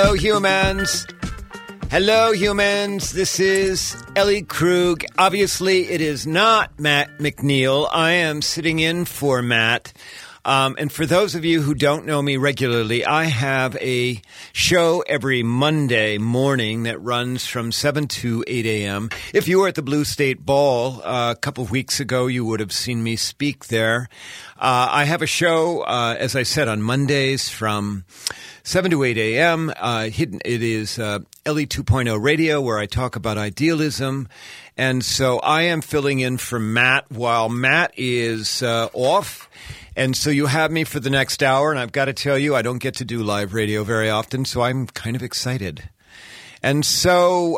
Hello, humans. Hello, humans. This is Ellie Krug. Obviously, it is not Matt McNeil. I am sitting in for Matt. And for those of you who don't know me regularly, I have a show every Monday morning that runs from 7 to 8 a.m. If you were at the Blue State Ball a couple of weeks ago, you would have seen me speak there. I have a show, as I said, on Mondays from 7 to 8 a.m. It is Ellie 2.0 Radio, where I talk about idealism. And so I am filling in for Matt while Matt is off. And so you have me for the next hour, and I've got to tell you, I don't get to do live radio very often, so I'm kind of excited. And so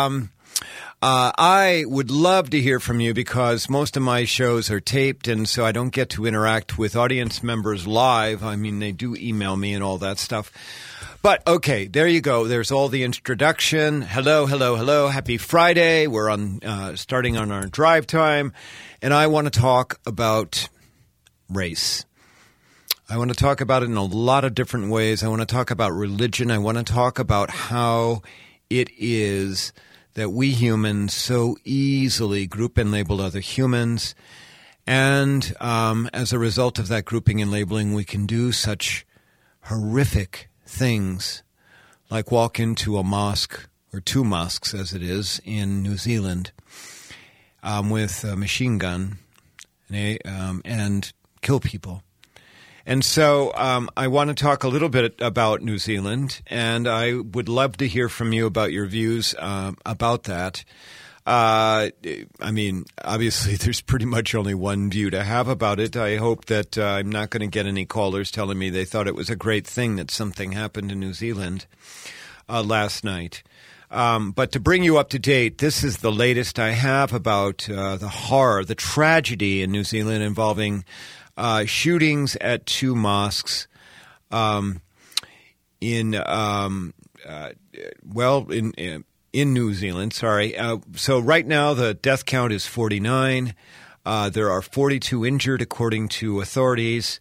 I would love to hear from you because most of my shows are taped, and so I don't get to interact with audience members live. I mean, they do email me and all that stuff. But, okay, there you go. There's all the introduction. Hello, hello, hello. Happy Friday. We're on starting on our drive time, and I want to talk about race. I want to talk about it in a lot of different ways. I want to talk about religion. I want to talk about how it is that we humans so easily group and label other humans. And as a result of that grouping and labeling, we can do such horrific things like walk into a mosque, or two mosques as it is, in New Zealand with a machine gun and kill people. And so I want to talk a little bit about New Zealand, and I would love to hear from you about your views about that. I mean, obviously, there's pretty much only one view to have about it. I hope that I'm not going to get any callers telling me they thought it was a great thing that something happened in New Zealand last night. But to bring you up to date, this is the latest I have about the horror, the tragedy in New Zealand involving shootings at two mosques in New Zealand. Sorry. So right now the death count is 49. There are 42 injured, according to authorities.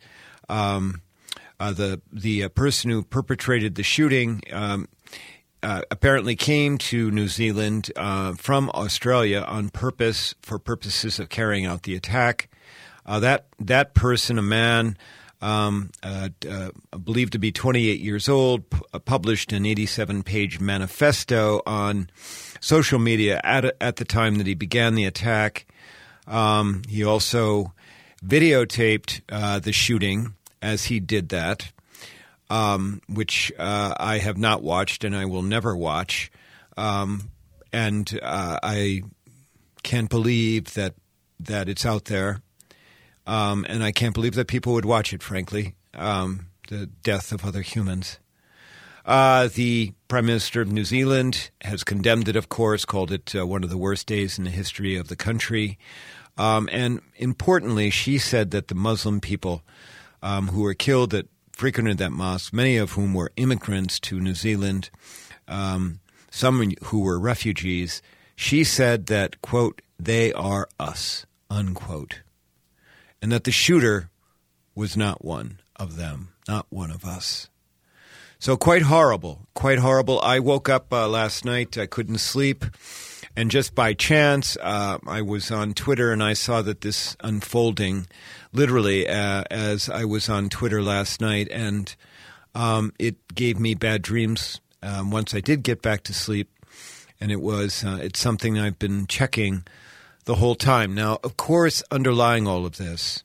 The person who perpetrated the shooting apparently came to New Zealand from Australia on purpose for purposes of carrying out the attack. That person, a man believed to be 28 years old, published an 87-page manifesto on social media at the time that he began the attack. He also videotaped the shooting as he did that, which I have not watched and I will never watch. And I can't believe that it's out there. And I can't believe that people would watch it, frankly, the death of other humans. The Prime Minister of New Zealand has condemned it, of course, called it one of the worst days in the history of the country. And importantly, she said that the Muslim people who were killed that frequented that mosque, many of whom were immigrants to New Zealand, some who were refugees, she said that, quote, they are us, unquote. And that the shooter was not one of them, not one of us. So quite horrible, quite horrible. I woke up last night, I couldn't sleep, and just by chance, I was on Twitter and I saw that this unfolding, literally, as I was on Twitter last night, and it gave me bad dreams once I did get back to sleep, and it's something I've been checking the whole time. Now, of course, underlying all of this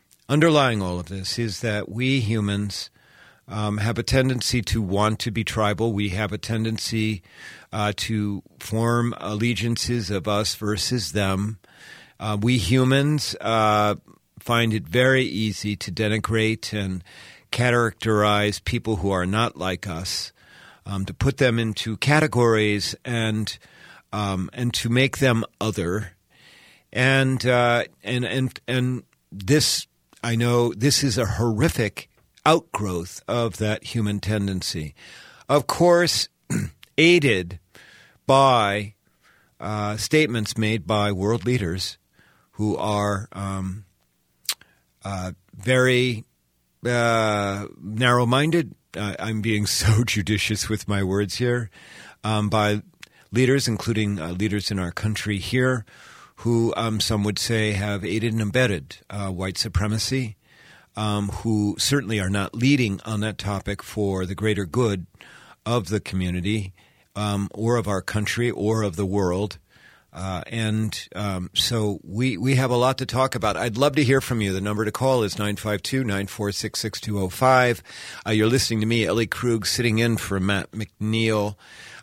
is that we humans have a tendency to want to be tribal. We have a tendency to form allegiances of us versus them. We humans find it very easy to denigrate and characterize people who are not like us, to put them into categories and to make them other. And this, I know, this is a horrific outgrowth of that human tendency. Of course, aided by statements made by world leaders who are very narrow-minded I'm being so judicious with my words here, by leaders, including leaders in our country here, who some would say have aided and abetted white supremacy, who certainly are not leading on that topic for the greater good of the community or of our country or of the world. So we have a lot to talk about. I'd love to hear from you. The number to call is 952-946-6205. You're listening to me, Ellie Krug, sitting in for Matt McNeil.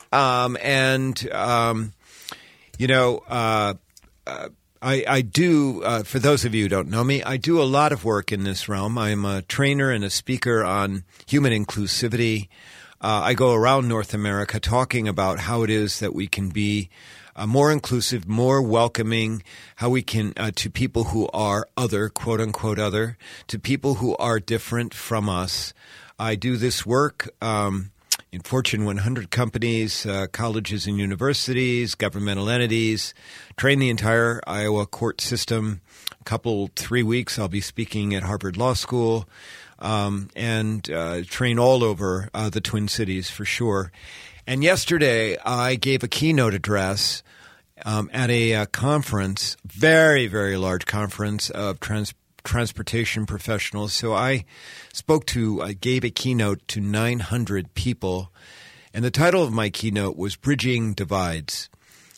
I do, for those of you who don't know me, I do a lot of work in this realm. I'm a trainer and a speaker on human inclusivity. I go around North America talking about how it is that we can be more inclusive, more welcoming, how we can, to people who are other, quote unquote other, to people who are different from us. I do this work in Fortune 100 companies, colleges and universities, governmental entities, train the entire Iowa court system. 3 weeks I'll be speaking at Harvard Law School, and train all over the Twin Cities for sure. And yesterday I gave a keynote address at a conference, very, very large conference of transportation professionals. So I gave a keynote to 900 people, and the title of my keynote was Bridging Divides,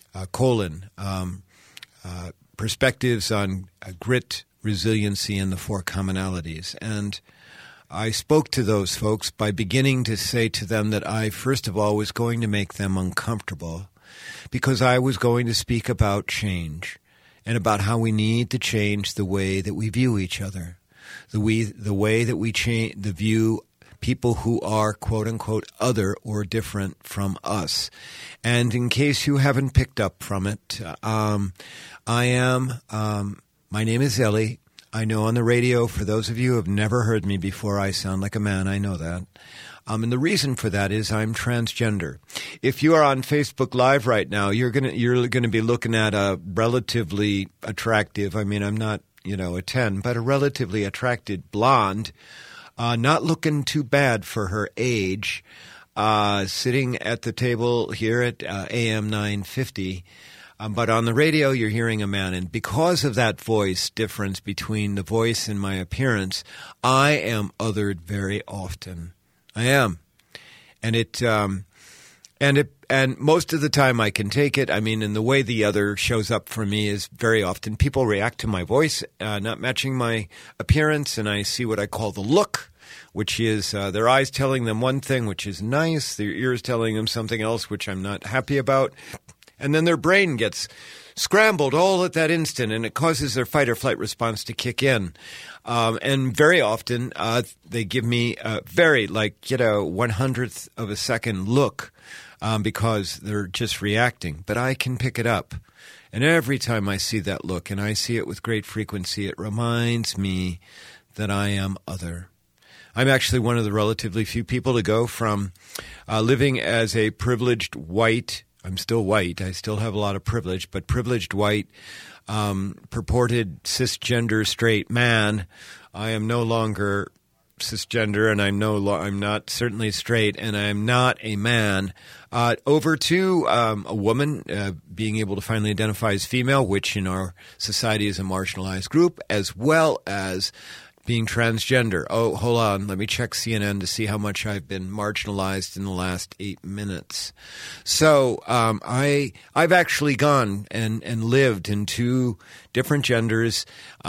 Perspectives on Grit, Resiliency, and the Four Commonalities. And I spoke to those folks by beginning to say to them that I, first of all, was going to make them uncomfortable because I was going to speak about change and about how we need to change the way that we view each other, the way that we view people who are, quote unquote, other or different from us. And in case you haven't picked up from it, my name is Ellie. I know on the radio, for those of you who have never heard me before, I sound like a man. I know that. And the reason for that is I'm transgender. If you are on Facebook Live right now, you're gonna be looking at a relatively attractive, I'm not, a 10, but a relatively attractive blonde, not looking too bad for her age, sitting at the table here at AM 950. But on the radio, you're hearing a man. And because of that voice difference between the voice and my appearance, I am othered very often. I am. And and most of the time I can take it. And the way the other shows up for me is very often people react to my voice, not matching my appearance. And I see what I call the look, which is their eyes telling them one thing, which is nice. Their ears telling them something else, which I'm not happy about. And then their brain gets scrambled all at that instant, and it causes their fight or flight response to kick in. And very often they give me a very 1/100th of a second look because they're just reacting. But I can pick it up. And every time I see that look, and I see it with great frequency, it reminds me that I am other. I'm actually one of the relatively few people to go from living as a privileged white, I'm still white, I still have a lot of privilege, but privileged white, purported cisgender straight man. I am no longer cisgender, and I'm not certainly straight, and I'm not a man. Over to a woman being able to finally identify as female, which in our society is a marginalized group, as well as being transgender. Oh, hold on. Let me check CNN to see how much I've been marginalized in the last 8 minutes. So I've actually gone and lived in 2 different genders.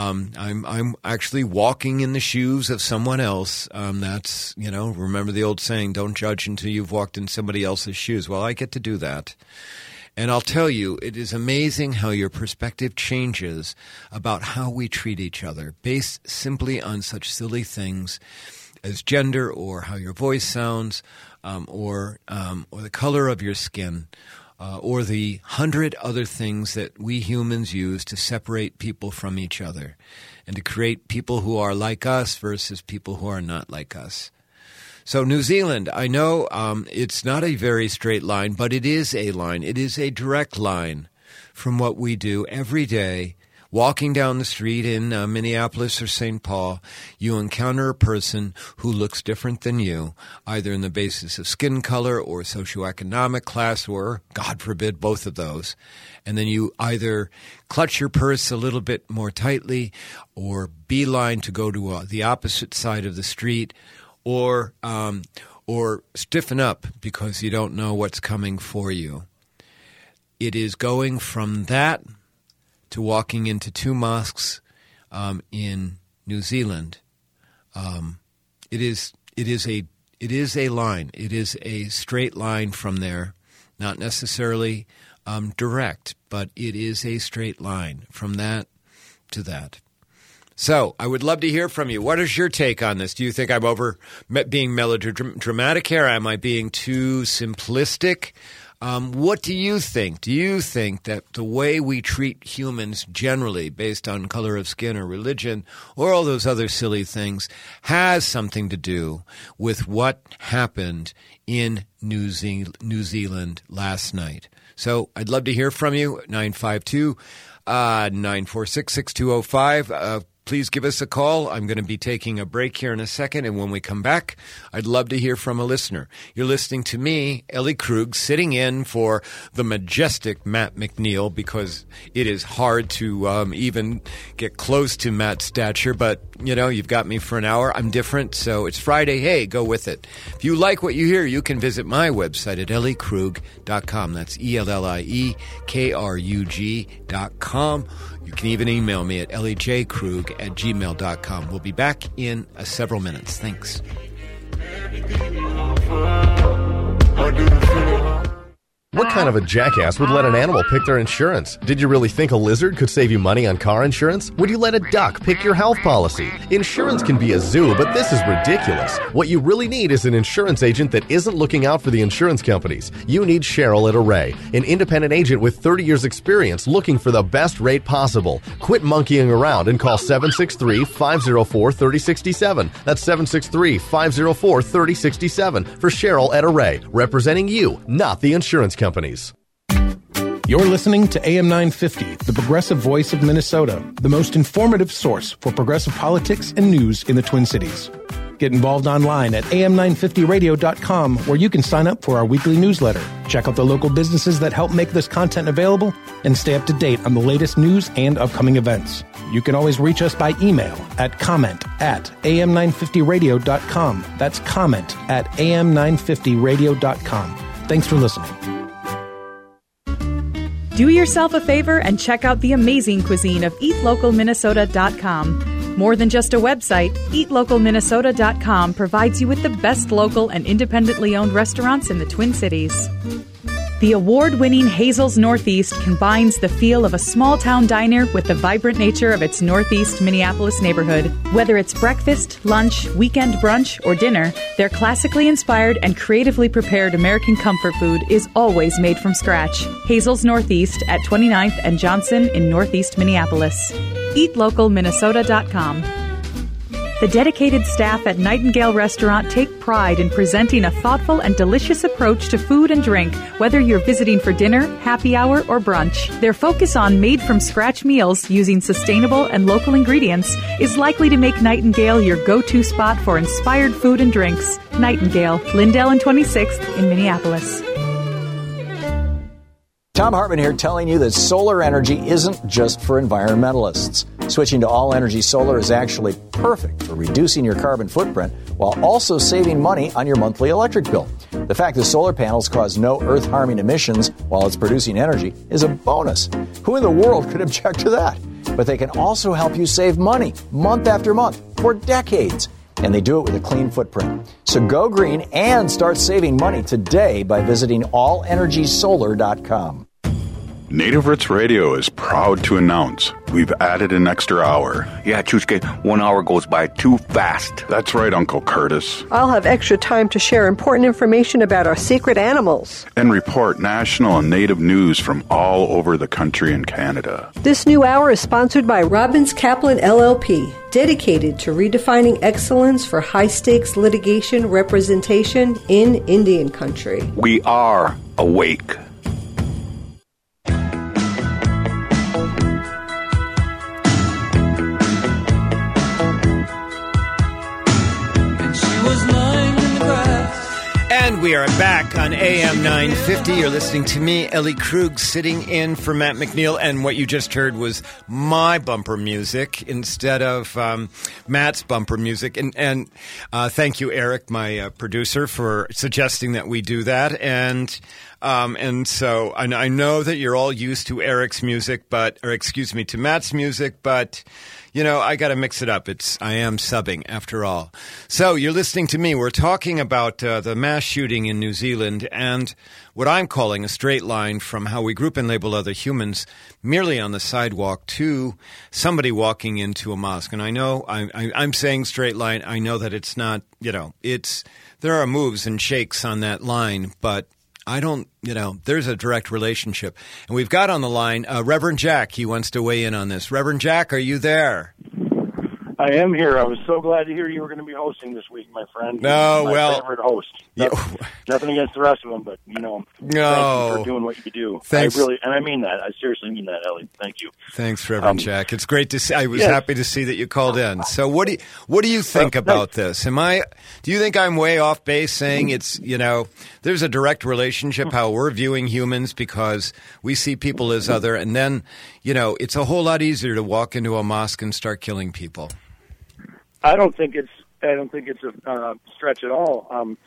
I'm actually walking in the shoes of someone else. That's, remember the old saying, don't judge until you've walked in somebody else's shoes. Well, I get to do that. And I'll tell you, it is amazing how your perspective changes about how we treat each other based simply on such silly things as gender or how your voice sounds or the color of your skin or the 100 other things that we humans use to separate people from each other and to create people who are like us versus people who are not like us. So New Zealand, I know it's not a very straight line, but it is a line. It is a direct line from what we do every day walking down the street in Minneapolis or St. Paul, you encounter a person who looks different than you, either in the basis of skin color or socioeconomic class or, God forbid, both of those. And then you either clutch your purse a little bit more tightly or beeline to go to the opposite side of the street or stiffen up because you don't know what's coming for you. It is going from that to walking into two mosques in New Zealand. It is a line. It is a straight line from there, not necessarily direct, but it is a straight line from that to that. So I would love to hear from you. What is your take on this? Do you think I'm being melodramatic here? Am I being too simplistic? What do you think? Do you think that the way we treat humans generally based on color of skin or religion or all those other silly things has something to do with what happened in New Zealand last night? So I'd love to hear from you, 952-946-6205. Please give us a call. I'm going to be taking a break here in a second, and when we come back, I'd love to hear from a listener. You're listening to me, Ellie Krug, sitting in for the majestic Matt McNeil because it is hard to even get close to Matt's stature, but, you know, you've got me for an hour. I'm different, so it's Friday. Hey, go with it. If you like what you hear, you can visit my website at elliekrug.com. That's ELLIEKRUG.com. You can even email me at ellieJkrug@gmail.com. We'll be back in several minutes. Thanks. What kind of a jackass would let an animal pick their insurance? Did you really think a lizard could save you money on car insurance? Would you let a duck pick your health policy? Insurance can be a zoo, but this is ridiculous. What you really need is an insurance agent that isn't looking out for the insurance companies. You need Cheryl at Array, an independent agent with 30 years experience looking for the best rate possible. Quit monkeying around and call 763-504-3067. That's 763-504-3067 for Cheryl at Array, representing you, not the insurance companies. You're listening to AM 950, the progressive voice of Minnesota, the most informative source for progressive politics and news in the Twin Cities. Get involved online at am950radio.com, where you can sign up for our weekly newsletter, check out the local businesses that help make this content available, and stay up to date on the latest news and upcoming events. You can always reach us by email at comment@am950radio.com. That's comment@am950radio.com. Thanks for listening. Do yourself a favor and check out the amazing cuisine of eatlocalminnesota.com. More than just a website, eatlocalminnesota.com provides you with the best local and independently owned restaurants in the Twin Cities. The award-winning Hazel's Northeast combines the feel of a small-town diner with the vibrant nature of its Northeast Minneapolis neighborhood. Whether it's breakfast, lunch, weekend brunch, or dinner, their classically inspired and creatively prepared American comfort food is always made from scratch. Hazel's Northeast at 29th and Johnson in Northeast Minneapolis. EatLocalMinnesota.com. The dedicated staff at Nightingale Restaurant take pride in presenting a thoughtful and delicious approach to food and drink, whether you're visiting for dinner, happy hour, or brunch. Their focus on made-from-scratch meals using sustainable and local ingredients is likely to make Nightingale your go-to spot for inspired food and drinks. Nightingale, Lindell and 26th in Minneapolis. Tom Hartman here, telling you that solar energy isn't just for environmentalists. Switching to all-energy solar is actually perfect for reducing your carbon footprint while also saving money on your monthly electric bill. The fact that solar panels cause no earth-harming emissions while it's producing energy is a bonus. Who in the world could object to that? But they can also help you save money month after month for decades. And they do it with a clean footprint. So go green and start saving money today by visiting allenergysolar.com. Native Roots Radio is proud to announce we've added an extra hour. Yeah, Chushke, 1 hour goes by too fast. That's right, Uncle Curtis. I'll have extra time to share important information about our secret animals. And report national and native news from all over the country and Canada. This new hour is sponsored by Robbins Kaplan LLP, dedicated to redefining excellence for high-stakes litigation representation in Indian country. We are awake. And we are back on AM 950. You're listening to me, Ellie Krug, sitting in for Matt McNeil. And what you just heard was my bumper music instead of Matt's bumper music. And thank you, Eric, my producer, for suggesting that we do that. And so I know that you're all used to Eric's music, to Matt's music, but you know, I got to mix it up. I am subbing after all. So you're listening to me. We're talking about the mass shooting in New Zealand and what I'm calling a straight line from how we group and label other humans merely on the sidewalk to somebody walking into a mosque. And I know I'm saying straight line. I know that it's not, there are moves and shakes on that line, but there's a direct relationship. And we've got on the line Reverend Jack. He wants to weigh in on this. Reverend Jack, are you there? I am here. I was so glad to hear you were going to be hosting this week, my friend. No, my favorite host. Nothing against the rest of them, but, thank you for doing what you do. Thanks. And I mean that. I seriously mean that, Ellie. Thank you. Thanks, Reverend Jack. It's great to see. I was happy to see that you called in. So what do you think about this? Do you think I'm way off base saying it's, there's a direct relationship how we're viewing humans because we see people as other, and then, it's a whole lot easier to walk into a mosque and start killing people. I don't think it's a stretch at all.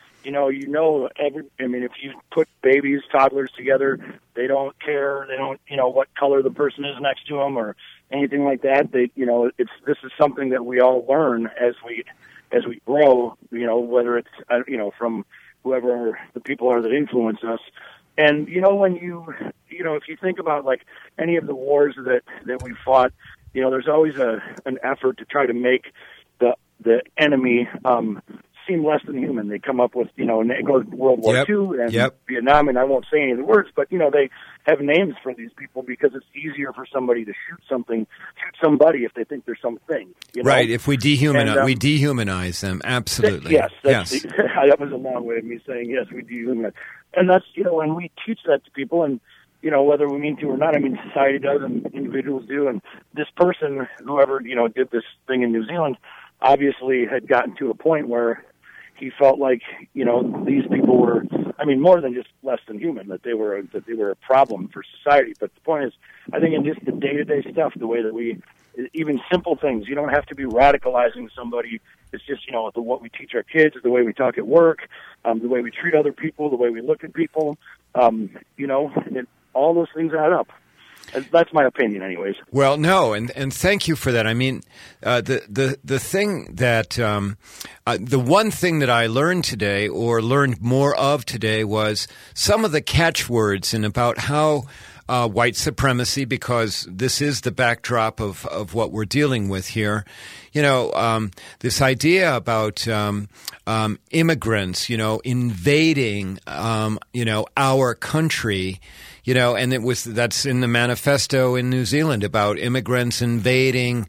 If you put babies, toddlers together, they don't care. They don't, what color the person is next to them or anything like that. This is something that we all learn as we grow. Whether it's from whoever the people are that influence us. And when if you think about like any of the wars that we fought, there's always an effort to try to make the enemy seem less than human. They come up with, and it goes World War II and Vietnam, and I won't say any of the words, but, they have names for these people because it's easier for somebody to shoot somebody if they think there's something. Right, if we dehumanize them, absolutely. That was a long way of me saying, yes, we dehumanize. And that's, and we teach that to people, and, whether we mean to or not, society does and individuals do, and this person, whoever, did this thing in New Zealand, obviously had gotten to a point where he felt like, these people were, more than just less than human, that they were a problem for society. But the point is, I think in just the day-to-day stuff, the way that even simple things, you don't have to be radicalizing somebody. It's just, what we teach our kids, the way we talk at work, the way we treat other people, the way we look at people, all those things add up. That's my opinion, anyways. Well, no, and thank you for that. The thing that the one thing that I learned today, or learned more of today, was some of the catchwords and about how white supremacy, because this is the backdrop of what we're dealing with here. This idea about immigrants, invading, our country. And that's in the manifesto in New Zealand about immigrants invading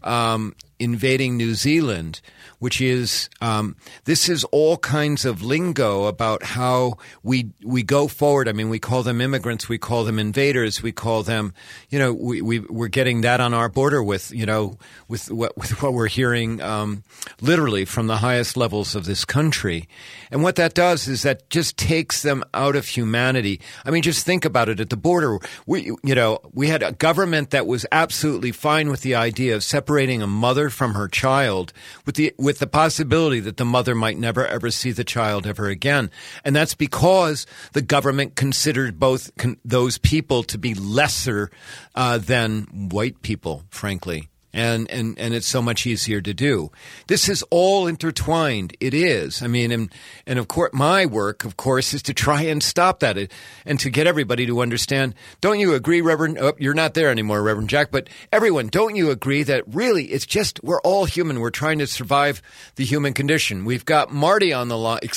New Zealand, which is this is all kinds of lingo about how we go forward. We call them immigrants, we call them invaders, we call them, we're getting that on our border with what we're hearing literally from the highest levels of this country. And what that does is that just takes them out of humanity. Just think about it at the border. We had a government that was absolutely fine with the idea of separating a mother from her child with the possibility that the mother might never ever see the child ever again. And that's because the government considered those people to be lesser than white people, frankly. And it's so much easier to do. This is all intertwined. It is. And of course, my work, of course, is to try and stop that and to get everybody to understand. Don't you agree, Reverend? Oh, you're not there anymore, Reverend Jack. But everyone, don't you agree that really it's just we're all human. We're trying to survive the human condition. We've got Mary on the line.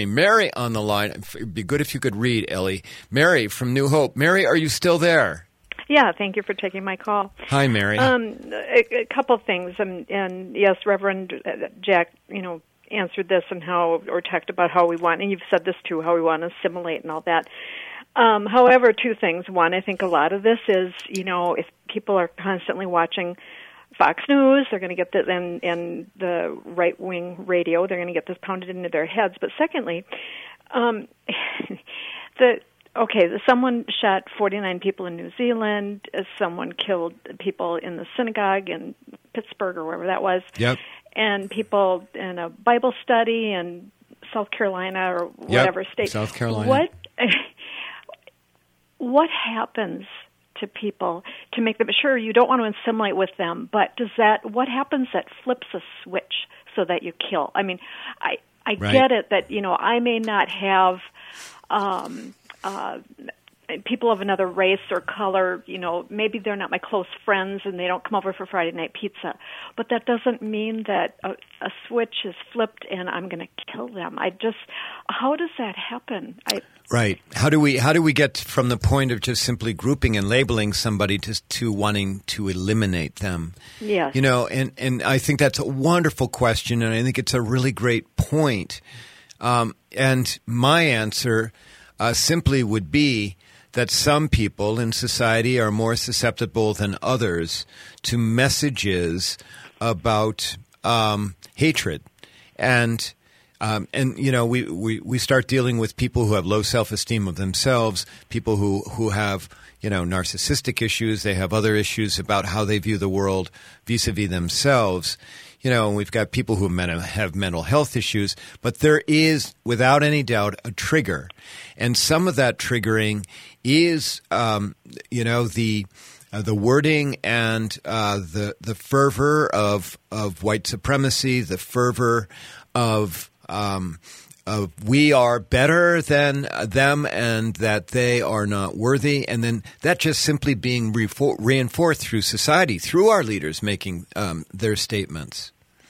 It'd be good if you could read, Ellie. Mary from New Hope. Mary, are you still there? Yeah, thank you for taking my call. Hi, Mary. A couple things, and yes, Reverend Jack, answered this and talked about how we want, and you've said this too, how we want to assimilate and all that. However, two things. One, I think a lot of this is, if people are constantly watching Fox News, they're going to get this, and the right-wing radio, they're going to get this pounded into their heads. But secondly, Someone shot 49 people in New Zealand. Someone killed people in the synagogue in Pittsburgh or wherever that was. Yep. And people in a Bible study in South Carolina or whatever state. South Carolina. What happens to people to make them sure you don't want to assimilate with them, but what happens that flips a switch so that you kill? I mean, I Right. get it that, I may not have people of another race or color, maybe they're not my close friends and they don't come over for Friday night pizza. But that doesn't mean that a switch is flipped and I'm going to kill them. How does that happen? Right. How do we get from the point of just simply grouping and labeling somebody to wanting to eliminate them? Yes. And I think that's a wonderful question, and I think it's a really great point. And my answer simply would be that some people in society are more susceptible than others to messages about hatred. And we start dealing with people who have low self-esteem of themselves, people who have, narcissistic issues. They have other issues about how they view the world vis-a-vis themselves. And we've got people who have mental health issues, but there is, without any doubt, a trigger. And some of that triggering is, the wording and the fervor of white supremacy, the fervor of we are better than them and that they are not worthy. And then that just simply being reinforced through society, through our leaders making their statements.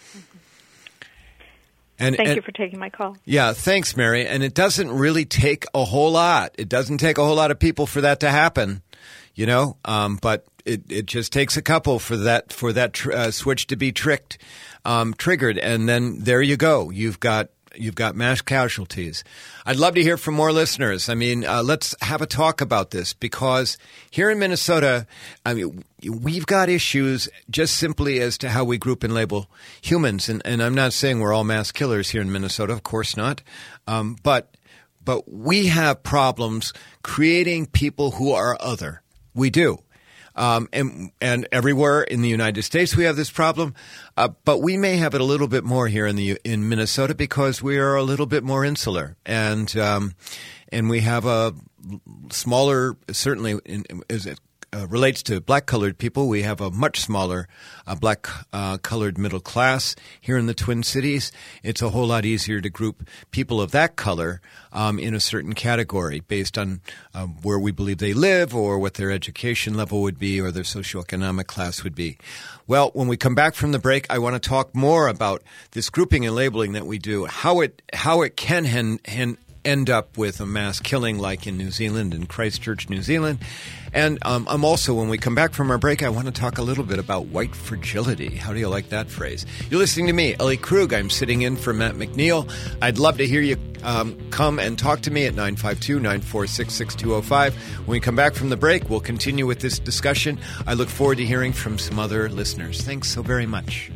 Thank you for taking my call. Yeah, thanks, Mary. And it doesn't really take a whole lot. It doesn't take a whole lot of people for that to happen, but it just takes a couple for that switch to be triggered, and then there you go. You've got mass casualties. I'd love to hear from more listeners. I mean, let's have a talk about this, because here in Minnesota, we've got issues just simply as to how we group and label humans. And I'm not saying we're all mass killers here in Minnesota, of course not. But we have problems creating people who are other. We do. And everywhere in the United States we have this problem, but we may have it a little bit more here in Minnesota because we are a little bit more insular, and we have a smaller, certainly as it relates to black-colored people, we have a much smaller black-colored middle class here in the Twin Cities. It's a whole lot easier to group people of that color in a certain category based on where we believe they live or what their education level would be or their socioeconomic class would be. Well, when we come back from the break, I want to talk more about this grouping and labeling that we do, how it can end up with a mass killing like in New Zealand, in Christchurch, New Zealand. And I'm also, when we come back from our break, I want to talk a little bit about white fragility. How do you like that phrase? You're listening to me, Ellie Krug. I'm sitting in for Matt McNeil. I'd love to hear you come and talk to me at 952-946-6205. When we come back from the break, we'll continue with this discussion. I look forward to hearing from some other listeners. Thanks so very much.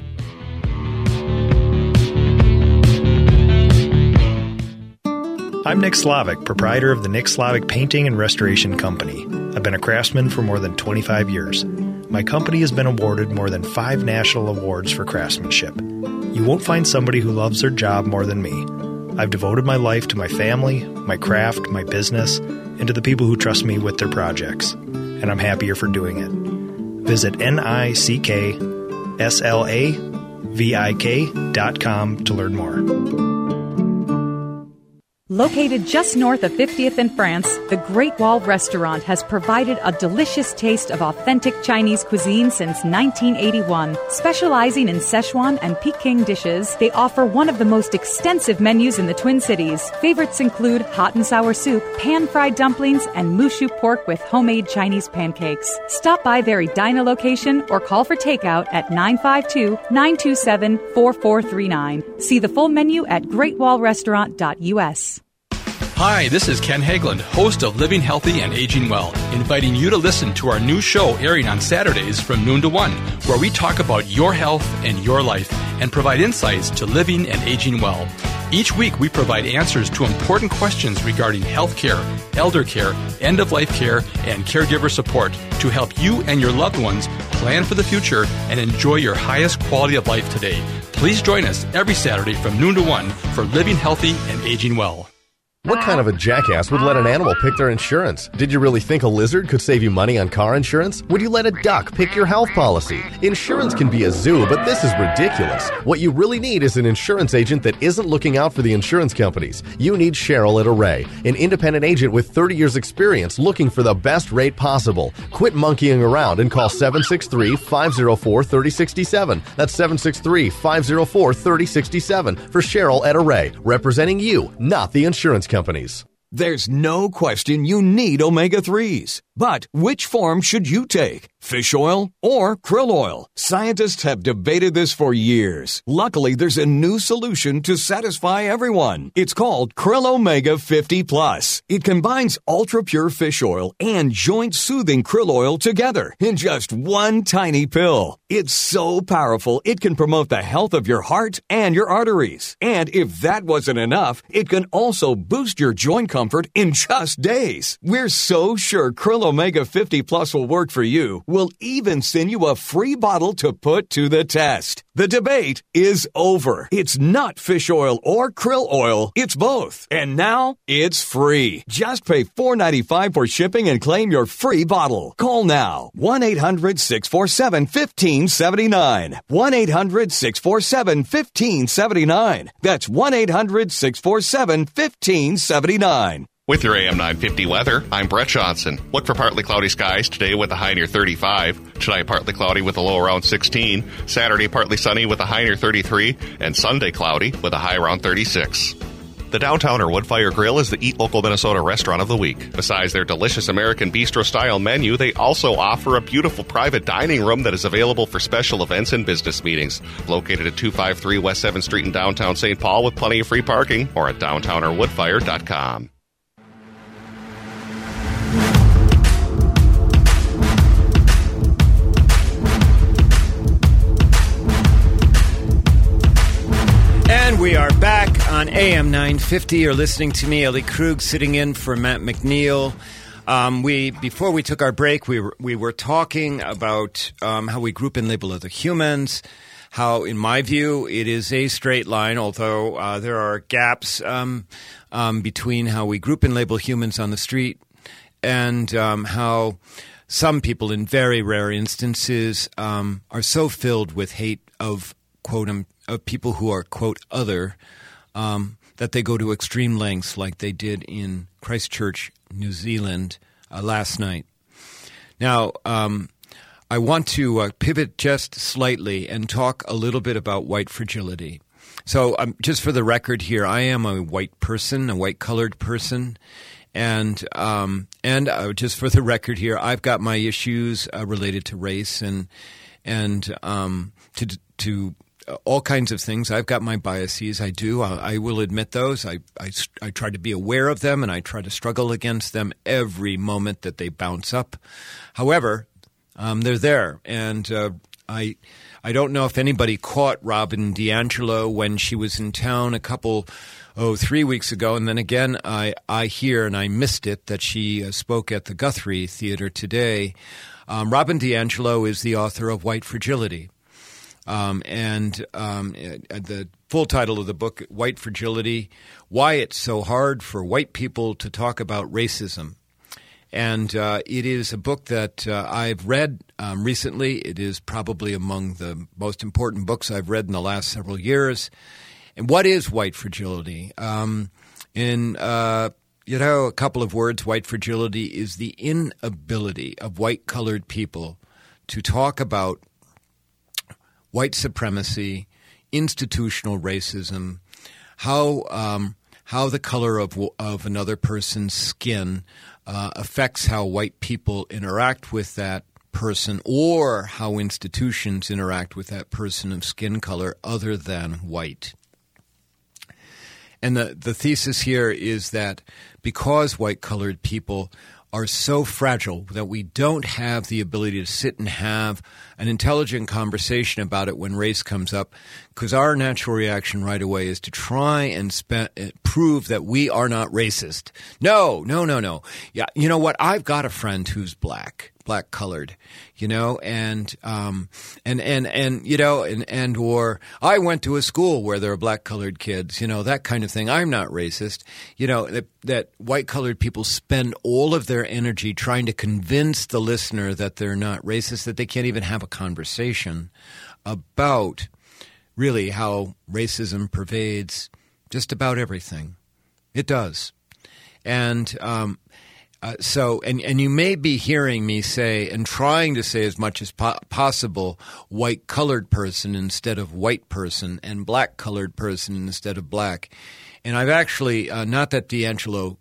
I'm Nick Slavic, proprietor of the Nick Slavic Painting and Restoration Company. I've been a craftsman for more than 25 years. My company has been awarded more than 5 national awards for craftsmanship. You won't find somebody who loves their job more than me. I've devoted my life to my family, my craft, my business, and to the people who trust me with their projects. And I'm happier for doing it. Visit NICKSLAVIK.com to learn more. Located just north of 50th and France, the Great Wall Restaurant has provided a delicious taste of authentic Chinese cuisine since 1981. Specializing in Szechuan and Peking dishes, they offer one of the most extensive menus in the Twin Cities. Favorites include hot and sour soup, pan-fried dumplings, and mushu pork with homemade Chinese pancakes. Stop by their Edina location or call for takeout at 952-927-4439. See the full menu at greatwallrestaurant.us. Hi, this is Ken Hagelund, host of Living Healthy and Aging Well, inviting you to listen to our new show airing on Saturdays from noon to 1, where we talk about your health and your life and provide insights to living and aging well. Each week, we provide answers to important questions regarding health care, elder care, end-of-life care, and caregiver support to help you and your loved ones plan for the future and enjoy your highest quality of life today. Please join us every Saturday from noon to 1 for Living Healthy and Aging Well. What kind of a jackass would let an animal pick their insurance? Did you really think a lizard could save you money on car insurance? Would you let a duck pick your health policy? Insurance can be a zoo, but this is ridiculous. What you really need is an insurance agent that isn't looking out for the insurance companies. You need Cheryl at Array, an independent agent with 30 years experience looking for the best rate possible. Quit monkeying around and call 763-504-3067. That's 763-504-3067 for Cheryl at Array, representing you, not the insurance companies. There's no question you need omega-3s. But which form should you take? Fish oil or krill oil? Scientists have debated this for years. Luckily, there's a new solution to satisfy everyone. It's called Krill Omega 50 Plus. It combines ultra-pure fish oil and joint-soothing krill oil together in just one tiny pill. It's so powerful, it can promote the health of your heart and your arteries. And if that wasn't enough, it can also boost your joint comfort in just days. We're so sure Krill Omega 50 Plus will work for you. We'll even send you a free bottle to put to the test. The debate is over. It's not fish oil or krill oil. It's both. And now it's free. Just pay $4.95 for shipping and claim your free bottle. Call now. 1-800-647-1579. 1-800-647-1579. That's 1-800-647-1579. With your AM 950 weather, I'm Brett Johnson. Look for partly cloudy skies today with a high near 35. Tonight, partly cloudy with a low around 16. Saturday, partly sunny with a high near 33. And Sunday, cloudy with a high around 36. The Downtowner Woodfire Grill is the Eat Local Minnesota restaurant of the week. Besides their delicious American bistro-style menu, they also offer a beautiful private dining room that is available for special events and business meetings. Located at 253 West 7th Street in downtown St. Paul with plenty of free parking, or at downtownerwoodfire.com. And we are back on AM 950. You're listening to me, Ellie Krug, sitting in for Matt McNeil. Before we took our break, we were talking about how we group and label other humans, how, in my view, it is a straight line, although there are gaps between how we group and label humans on the street and how some people, in very rare instances, are so filled with hate of, quote, of people who are, quote, other, that they go to extreme lengths like they did in Christchurch, New Zealand last night. Now, I want to pivot just slightly and talk a little bit about white fragility. So just for the record here, I am a white person, a white-colored person, and just for the record here, I've got my issues related to race and to all kinds of things. I've got my biases. I do. I will admit those. I try to be aware of them, and I try to struggle against them every moment that they bounce up. However, they're there, and I don't know if anybody caught Robin DiAngelo when she was in town 3 weeks ago, and then again I hear, and I missed it, that she spoke at the Guthrie Theater today. Robin DiAngelo is the author of White Fragility. The full title of the book, White Fragility, Why It's So Hard for White People to Talk About Racism. And it is a book that I've read recently. It is probably among the most important books I've read in the last several years. And what is white fragility? In a couple of words, white fragility is the inability of white-colored people to talk about white supremacy, institutional racism, how the color of another person's skin affects how white people interact with that person, or how institutions interact with that person of skin color other than white. And the thesis here is that because white-colored people are so fragile that we don't have the ability to sit and have an intelligent conversation about it when race comes up, because our natural reaction right away is to try and prove that we are not racist. No. Yeah, you know what? I've got a friend who's black colored, you know, and you know, and or I went to a school where there are black colored kids, you know, that kind of thing. I'm not racist. You know, that white colored people spend all of their energy trying to convince the listener that they're not racist, that they can't even have a conversation about really how racism pervades just about everything. It does. And so you may be hearing me say and trying to say as much as possible white-colored person instead of white person and black-colored person instead of black. And I've actually, not that D'Angelo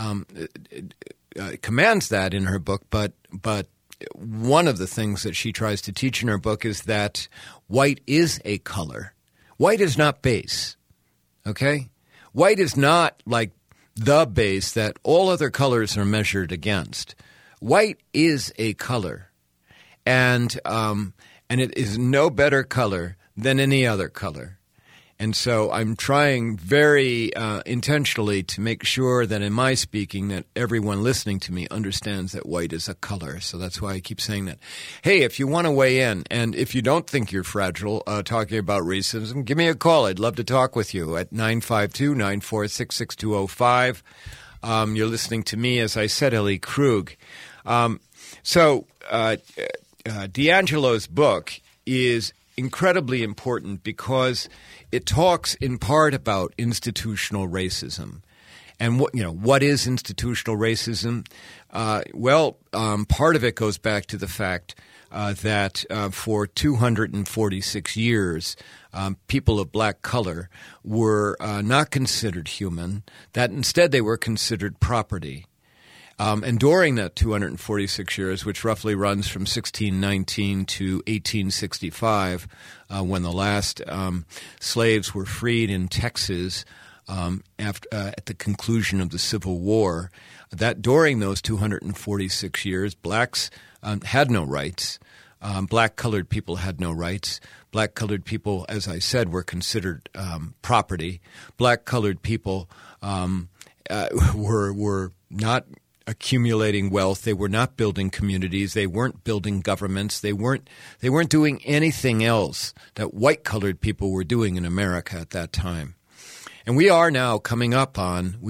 commands that in her book, but one of the things that she tries to teach in her book is that white is a color. White is not base, okay? White is not like the base that all other colors are measured against. White is a color, and it is no better color than any other color. And so I'm trying very intentionally to make sure that in my speaking that everyone listening to me understands that white is a color. So that's why I keep saying that. Hey, if you want to weigh in, and if you don't think you're fragile talking about racism, give me a call. I'd love to talk with you at 952-946-6205. You're listening to me, as I said, Ellie Krug. So D'Angelo's book is incredibly important because it talks in part about institutional racism. And what is institutional racism? Part of it goes back to the fact that for 246 years, people of black color were not considered human, that instead they were considered property. And during that 246 years, which roughly runs from 1619 to 1865, when the last slaves were freed in Texas at the conclusion of the Civil War, that during those 246 years, blacks had no rights. Black-colored people had no rights. Black-colored people, as I said, were considered property. Black-colored people were not accumulating wealth. They were not building communities. They weren't building governments. They weren't doing anything else that white-colored people were doing in America at that time. And we are coming up on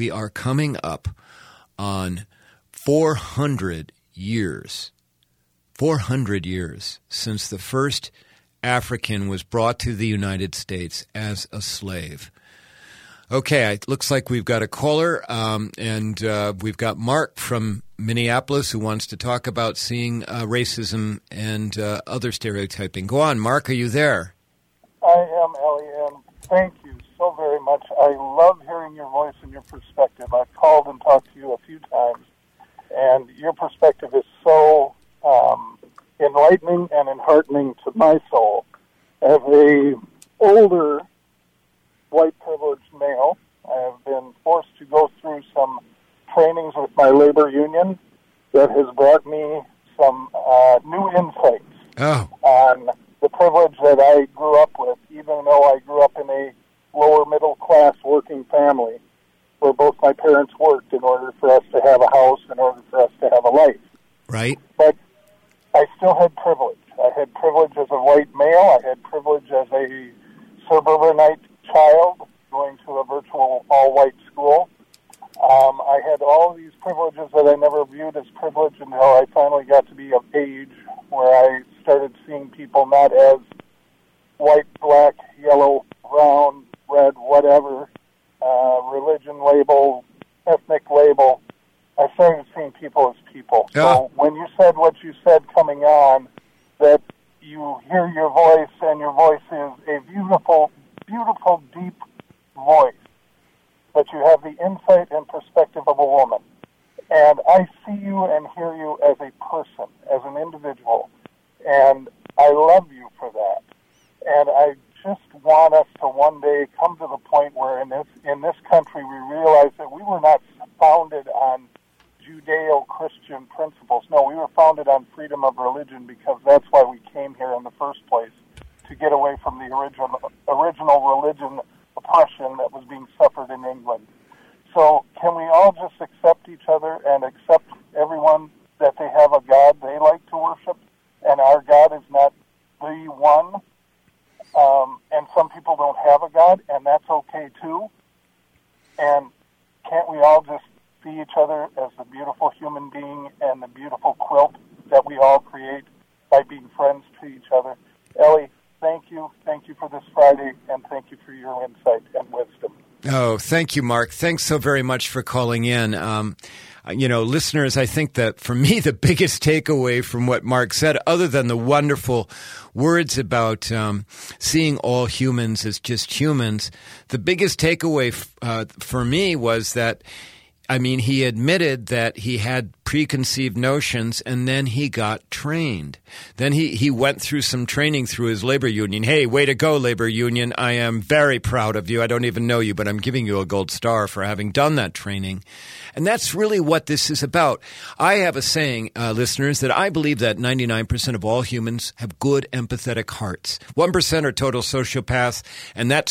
400 years. 400 years since the first African was brought to the United States as a slave. Okay, it looks like we've got a caller, and we've got Mark from Minneapolis who wants to talk about seeing racism and other stereotyping. Go on, Mark, are you there? I am, Ellie, and thank you so very much. I love hearing your voice and your perspective. I've called and talked to you a few times, and your perspective is so enlightening and enheartening to my soul. As a older white privileged male, I have been forced to go through some trainings with my labor union that has brought me some new insights on the privilege that I grew up with, even though I grew up in a lower middle class working family where both my parents worked in order for us to have a house, in order for us to have a life. Right. But I still had privilege. I had privilege as a white male. I had privilege as a suburbanite child going to a virtual all-white school. I had all these privileges that I never viewed as privilege until I finally got to be of age, where I started seeing people not as white, black, yellow, brown, red, whatever, religion label, ethnic label. I started seeing people as people. Yeah. So when you said what you said coming on, that you hear your voice and your voice is a beautiful, beautiful, deep voice, but you have the insight and perspective of a woman. And I see you and hear you as a person, as an individual, and I love you for that. And I just want us to one day come to the point where in this country we realize that we were not founded on Judeo-Christian principles. No, we were founded on freedom of religion because that's why we came here in the first place, to get away from the original religion oppression that was being suffered in England. So can we all just accept each other and accept everyone that they have a God they like to worship, and our God is not the one, and some people don't have a God, and that's okay too? And can't we all just see each other as the beautiful human being and the beautiful quilt that we all create by being friends to each other? Ellie, thank you. Thank you for this Friday, and thank you for your insight and wisdom. Oh, thank you, Mark. Thanks so very much for calling in. Listeners, I think that for me, the biggest takeaway from what Mark said, other than the wonderful words about seeing all humans as just humans, the biggest takeaway for me was that, he admitted that he had preconceived notions, and then he got trained. Then he went through some training through his labor union. Hey, way to go, labor union. I am very proud of you. I don't even know you, but I'm giving you a gold star for having done that training. And that's really what this is about. I have a saying, listeners, that I believe that 99% of all humans have good, empathetic hearts. 1% are total sociopaths, and that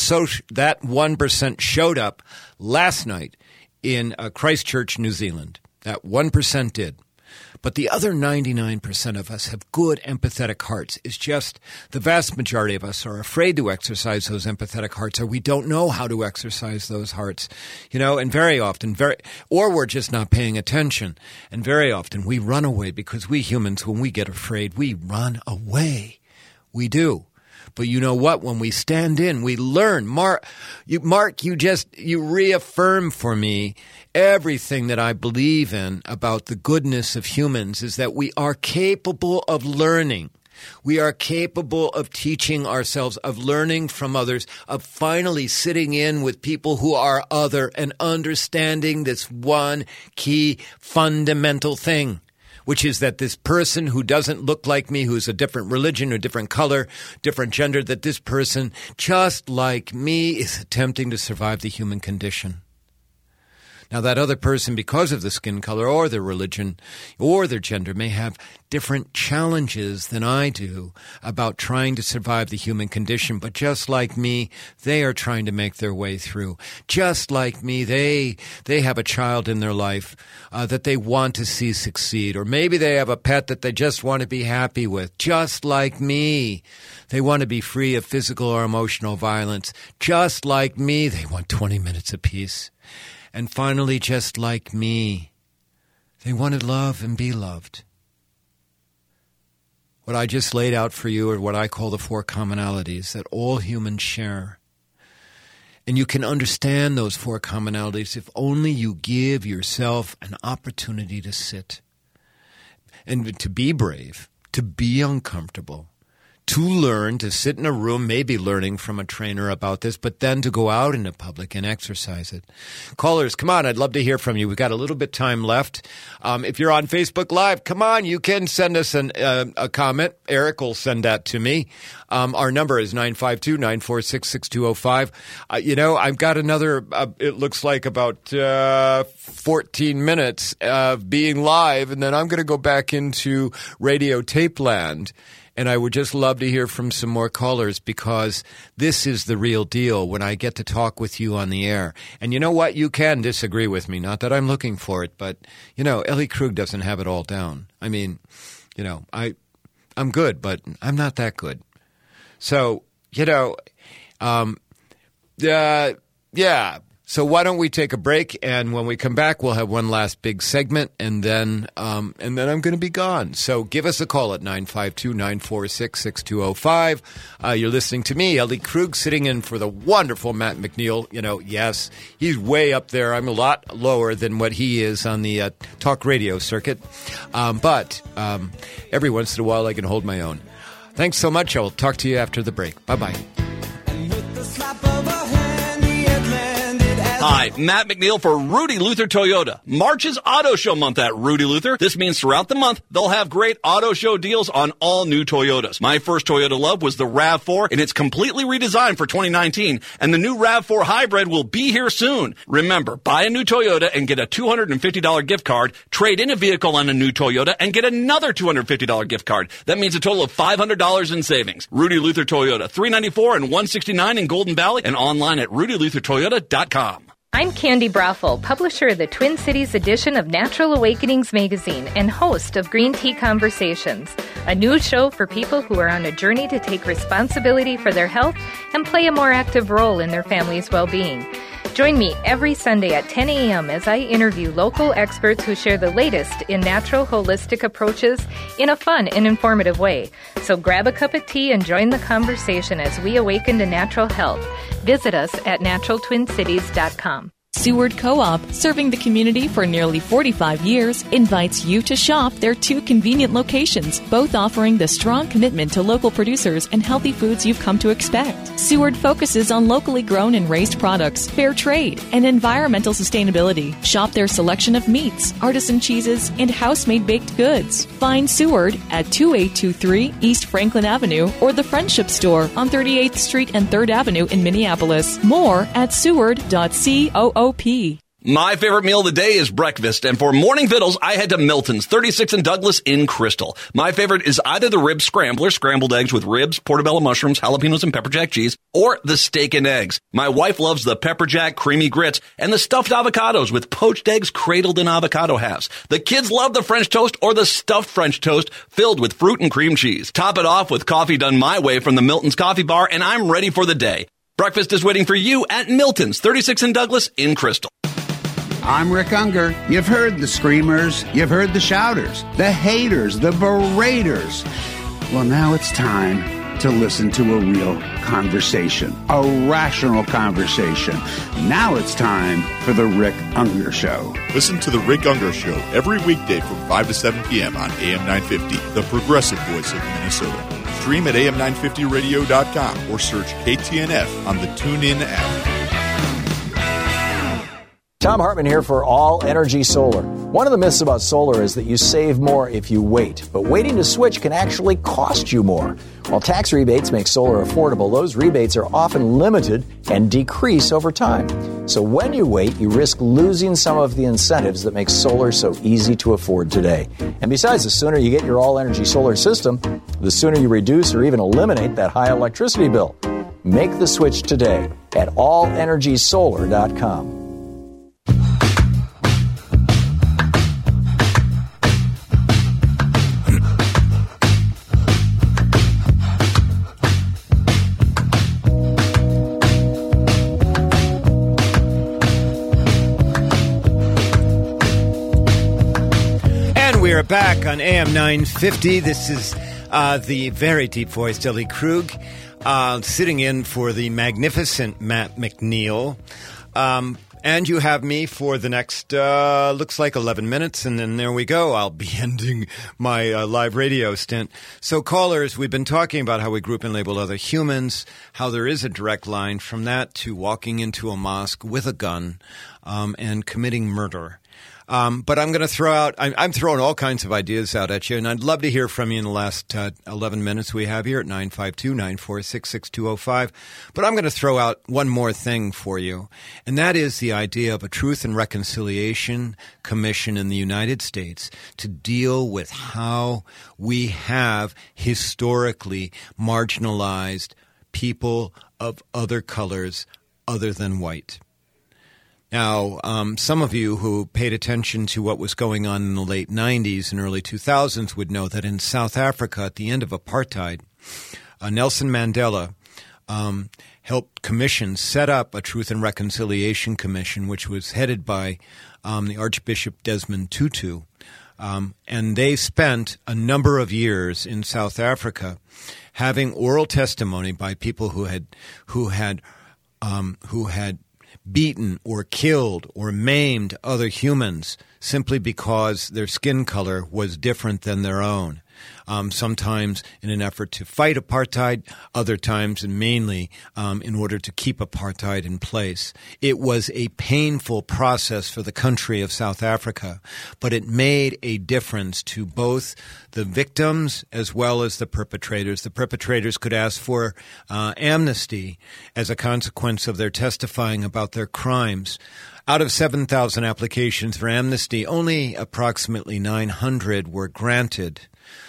1% showed up last night in Christchurch, New Zealand. That 1% did. But the other 99% of us have good, empathetic hearts. It's just the vast majority of us are afraid to exercise those empathetic hearts, or we don't know how to exercise those hearts. And very often, or we're just not paying attention. And very often we run away because we humans, when we get afraid, we run away. We do. But you know what? When we stand in, we learn. Mark, you reaffirm for me everything that I believe in about the goodness of humans, is that we are capable of learning. We are capable of teaching ourselves, of learning from others, of finally sitting in with people who are other and understanding this one key fundamental thing, which is that this person who doesn't look like me, who's a different religion or different color, different gender, that this person, just like me, is attempting to survive the human condition. Now, that other person, because of the skin color or their religion or their gender, may have different challenges than I do about trying to survive the human condition. But just like me, they are trying to make their way through. Just like me, they have a child in their life that they want to see succeed. Or maybe they have a pet that they just want to be happy with. Just like me, they want to be free of physical or emotional violence. Just like me, they want 20 minutes apiece. And finally, just like me, they want to love and be loved. What I just laid out for you are what I call the 4 commonalities that all humans share. And you can understand those 4 commonalities if only you give yourself an opportunity to sit and to be brave, to be uncomfortable, to learn, to sit in a room, maybe learning from a trainer about this, but then to go out into public and exercise it. Callers, come on, I'd love to hear from you. We've got a little bit time left. If you're on Facebook Live, come on, you can send us a comment. Eric will send that to me. Our number is 952-946-6205. I've got another, it looks like about 14 minutes of being live, and then I'm going to go back into radio tape land. And I would just love to hear from some more callers, because this is the real deal when I get to talk with you on the air. And you know what? You can disagree with me. Not that I'm looking for it, but, Ellie Krug doesn't have it all down. I'm good, but I'm not that good. So, yeah. So why don't we take a break, and when we come back, we'll have one last big segment, and then I'm going to be gone. So give us a call at 952-946-6205. You're listening to me, Ellie Krug, sitting in for the wonderful Matt McNeil. Yes, he's way up there. I'm a lot lower than what he is on the talk radio circuit. But every once in a while, I can hold my own. Thanks so much. I will talk to you after the break. Bye-bye. And with the slap of a hand, he had landed at Hi, Matt McNeil for Rudy Luther Toyota. March is Auto Show month at Rudy Luther. This means throughout the month, they'll have great auto show deals on all new Toyotas. My first Toyota love was the RAV4, and it's completely redesigned for 2019, and the new RAV4 Hybrid will be here soon. Remember, buy a new Toyota and get a $250 gift card, trade in a vehicle on a new Toyota, and get another $250 gift card. That means a total of $500 in savings. Rudy Luther Toyota, 394 and 169 in Golden Valley, and online at rudyluthertoyota.com. I'm Candy Brothel, publisher of the Twin Cities edition of Natural Awakenings magazine and host of Green Tea Conversations, a news show for people who are on a journey to take responsibility for their health and play a more active role in their family's well-being. Join me every Sunday at 10 a.m. as I interview local experts who share the latest in natural holistic approaches in a fun and informative way. So grab a cup of tea and join the conversation as we awaken to natural health. Visit us at naturaltwincities.com. Seward Co-op, serving the community for nearly 45 years, invites you to shop their two convenient locations, both offering the strong commitment to local producers and healthy foods you've come to expect. Seward focuses on locally grown and raised products, fair trade, and environmental sustainability. Shop their selection of meats, artisan cheeses, and house-made baked goods. Find Seward at 2823 East Franklin Avenue or the Friendship Store on 38th Street and 3rd Avenue in Minneapolis. More at seward.coop. My favorite meal of the day is breakfast, and for morning vittles, I head to Milton's, 36 and Douglas in Crystal. My favorite is either the rib scrambler, scrambled eggs with ribs, portobello mushrooms, jalapenos, and pepper jack cheese, or the steak and eggs. My wife loves the pepper jack creamy grits and the stuffed avocados with poached eggs cradled in avocado halves. The kids love the French toast or the stuffed French toast filled with fruit and cream cheese. Top it off with coffee done my way from the Milton's Coffee Bar, and I'm ready for the day. Breakfast is waiting for you at Milton's, 36 and Douglas in Crystal. I'm Rick Unger. You've heard the screamers, you've heard the shouters, the haters, the beraters. Well, now it's time to listen to a real conversation, a rational conversation. Now it's time for the Rick Unger Show. Listen to the Rick Unger Show every weekday from 5 to 7 p.m. on AM 950, the progressive voice of Minnesota. Stream at am950radio.com or search KTNF on the TuneIn app. Tom Hartman here for All Energy Solar. One of the myths about solar is that you save more if you wait, but waiting to switch can actually cost you more. While tax rebates make solar affordable, those rebates are often limited and decrease over time. So when you wait, you risk losing some of the incentives that make solar so easy to afford today. And besides, the sooner you get your All Energy Solar system, the sooner you reduce or even eliminate that high electricity bill. Make the switch today at allenergysolar.com. We are back on AM 950. This is the very deep-voiced Ellie Krug, sitting in for the magnificent Matt McNeil. And you have me for the next, looks like 11 minutes, and then there we go. I'll be ending my live radio stint. So callers, we've been talking about how we group and label other humans, how there is a direct line from that to walking into a mosque with a gun and committing murder. But I'm going to throw out – I'm throwing all kinds of ideas out at you, and I'd love to hear from you in the last 11 minutes we have here at 952-946-6205. But I'm going to throw out one more thing for you, and that is the idea of a Truth and Reconciliation Commission in the United States to deal with how we have historically marginalized people of other colors other than white. Now, some of you who paid attention to what was going on in the late 90s and early 2000s would know that in South Africa at the end of apartheid, Nelson Mandela helped set up a Truth and Reconciliation Commission, which was headed by the Archbishop Desmond Tutu. And they spent a number of years in South Africa having oral testimony by people who had beaten or killed or maimed other humans simply because their skin color was different than their own. Sometimes in an effort to fight apartheid, other times and mainly in order to keep apartheid in place. It was a painful process for the country of South Africa, but it made a difference to both the victims as well as the perpetrators. The perpetrators could ask for amnesty as a consequence of their testifying about their crimes. Out of 7,000 applications for amnesty, only approximately 900 were granted.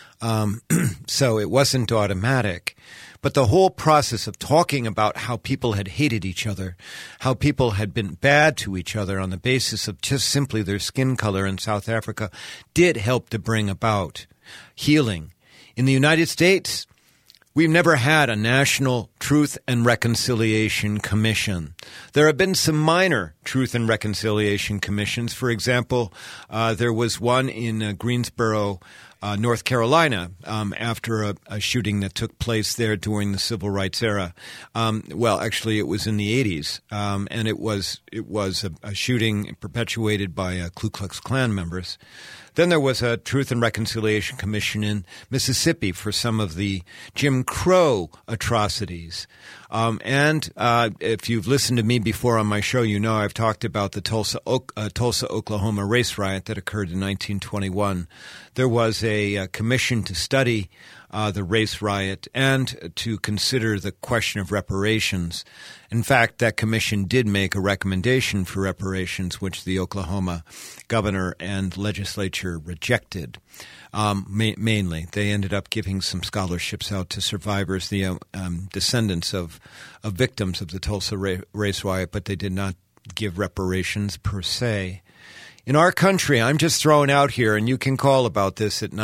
So it wasn't automatic. But the whole process of talking about how people had hated each other, how people had been bad to each other on the basis of just simply their skin color in South Africa did help to bring about healing. In the United States, we've never had a National Truth and Reconciliation Commission. There have been some minor Truth and Reconciliation Commissions. For example, there was one in Greensboro, North Carolina, after a shooting that took place there during the Civil Rights era. Well, actually, it was in the 80s, and it was a shooting perpetuated by Ku Klux Klan members. Then there was a Truth and Reconciliation Commission in Mississippi for some of the Jim Crow atrocities. And if you've listened to me before on my show, you know I've talked about the Tulsa, Oklahoma race riot that occurred in 1921. There was a commission to study the race riot and to consider the question of reparations. In fact, that commission did make a recommendation for reparations, which the Oklahoma governor and legislature rejected. Mainly, they ended up giving some scholarships out to survivors, the descendants of victims of the Tulsa race riot, but they did not give reparations per se. In our country, I'm just throwing out here, and you can call about this at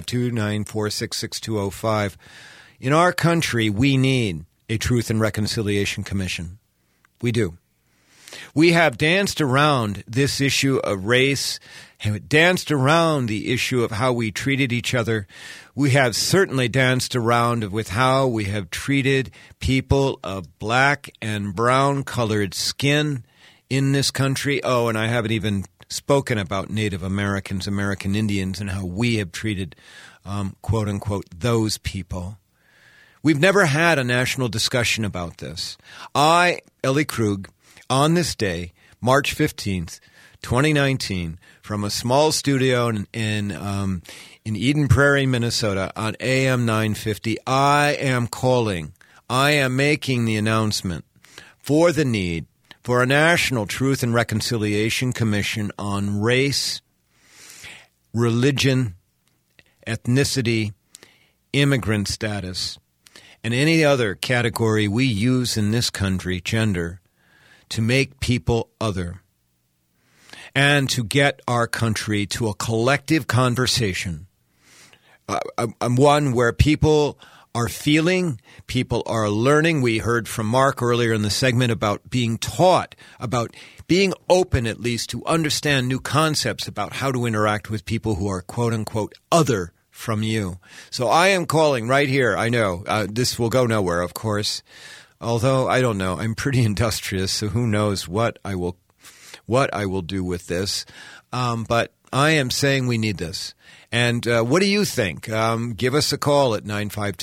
952-946-6205. In our country, we need a Truth and Reconciliation Commission. We do. We have danced around this issue of race, and danced around the issue of how we treated each other. We have certainly danced around with how we have treated people of black and brown colored skin in this country. Oh, and I haven't even spoken about Native Americans, American Indians, and how we have treated, quote unquote, those people. We've never had a national discussion about this. I, Ellie Krug, on this day, March 15th, 2019, from a small studio in Eden Prairie, Minnesota, on AM 950, I am making the announcement for the need for a National Truth and Reconciliation Commission on race, religion, ethnicity, immigrant status, and any other category we use in this country, gender, to make people other, and to get our country to a collective conversation, one where people are feeling, people are learning. We heard from Mark earlier in the segment about being taught, about being open at least to understand new concepts about how to interact with people who are, quote unquote, other from you. So I am calling right here. I know this will go nowhere, of course, although I don't know. I'm pretty industrious, so who knows what I will do with this. But I am saying we need this. And what do you think? Give us a call at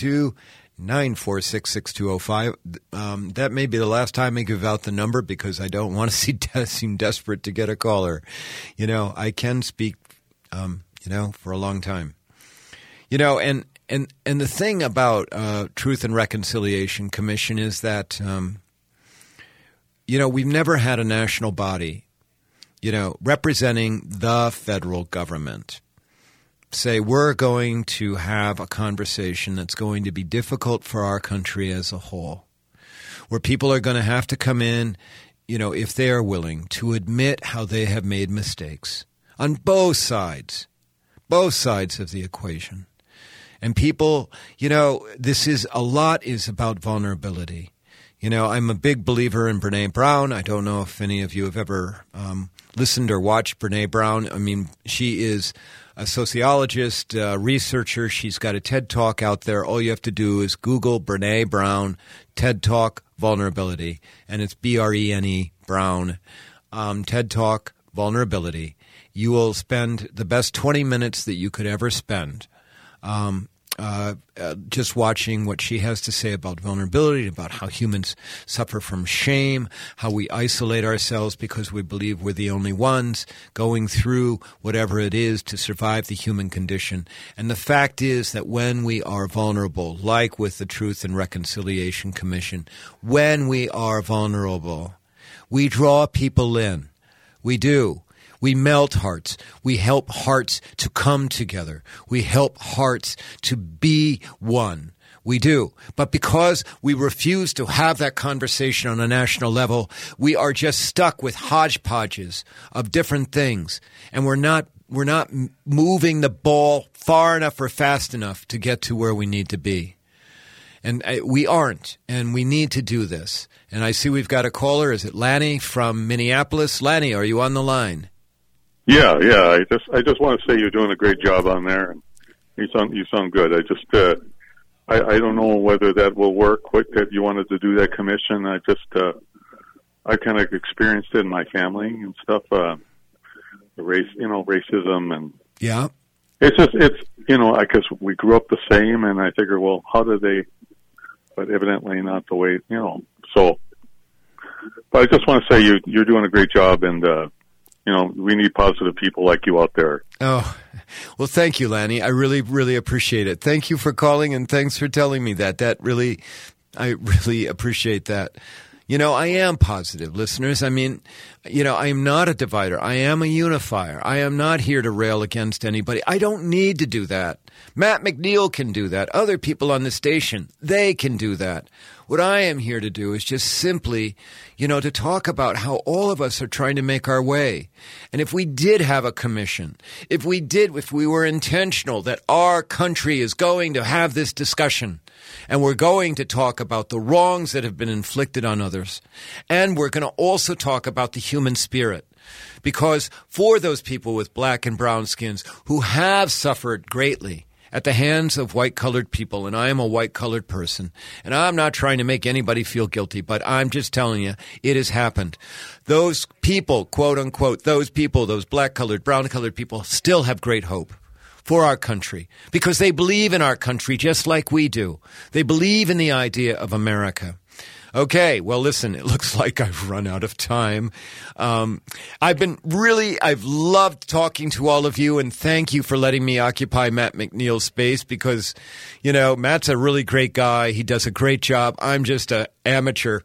952-946-6205. That may be the last time I give out the number because I don't want to seem desperate to get a caller. You know, I can speak, for a long time. You know, and the thing about Truth and Reconciliation Commission is that, we've never had a national body, representing the federal government say we're going to have a conversation that's going to be difficult for our country as a whole, where people are going to have to come in, if they are willing to admit how they have made mistakes on both sides of the equation. And people, a lot is about vulnerability. I'm a big believer in Brene Brown. I don't know if any of you have ever listened or watched Brene Brown. I mean, she is a sociologist, researcher. She's got a TED Talk out there. All you have to do is Google Brene Brown, TED Talk, vulnerability. And it's Brene Brown, TED Talk, vulnerability. you will spend the best 20 minutes that you could ever spend just watching what she has to say about vulnerability, about how humans suffer from shame, how we isolate ourselves because we believe we're the only ones going through whatever it is to survive the human condition. And the fact is that when we are vulnerable, like with the Truth and Reconciliation Commission, when we are vulnerable, we draw people in. We do. We melt hearts. We help hearts to come together. We help hearts to be one. We do. But because we refuse to have that conversation on a national level, we are just stuck with hodgepodges of different things. And we're not moving the ball far enough or fast enough to get to where we need to be. And we aren't, and we need to do this. And I see we've got a caller. Is it Lanny from Minneapolis? Lanny, are you on the line? Yeah. I just want to say you're doing a great job on there, and you sound good. I don't know whether that will work. Quick, that you wanted to do that commission. I kind of experienced it in my family and stuff. The racism and it's I guess we grew up the same, and I figure, well, how did they? But evidently not the way So, but I just want to say you're doing a great job, and we need positive people like you out there. Oh, well, thank you, Lanny. I really, really appreciate it. Thank you for calling, and thanks for telling me that. I really appreciate that. I am positive, listeners. I mean, I am not a divider. I am a unifier. I am not here to rail against anybody. I don't need to do that. Matt McNeil can do that. Other people on the station, they can do that. What I am here to do is just simply, to talk about how all of us are trying to make our way. And if we did have a commission, if we were intentional that our country is going to have this discussion, and we're going to talk about the wrongs that have been inflicted on others, and we're going to also talk about the human spirit. Because for those people with black and brown skins who have suffered greatly at the hands of white-colored people, and I am a white-colored person, and I'm not trying to make anybody feel guilty, but I'm just telling you, it has happened. Those people, quote-unquote, those black-colored, brown-colored people still have great hope for our country because they believe in our country just like we do. They believe in the idea of America. Okay, well, listen, it looks like I've run out of time. I've loved talking to all of you, and thank you for letting me occupy Matt McNeil's space because, Matt's a really great guy. He does a great job. I'm just an amateur,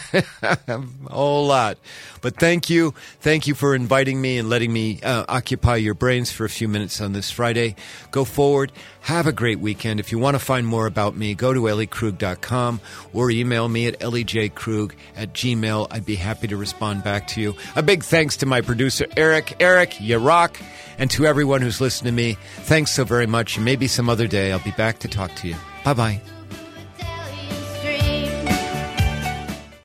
a whole lot. But thank you. Thank you for inviting me and letting me occupy your brains for a few minutes on this Friday. Go forward. Have a great weekend. If you want to find more about me, go to elliekrug.com or email me at elliejkrug@gmail.com. I'd be happy to respond back to you. A big thanks to my producer, Eric. Eric, you rock. And to everyone who's listened to me, thanks so very much. And maybe some other day I'll be back to talk to you. Bye-bye.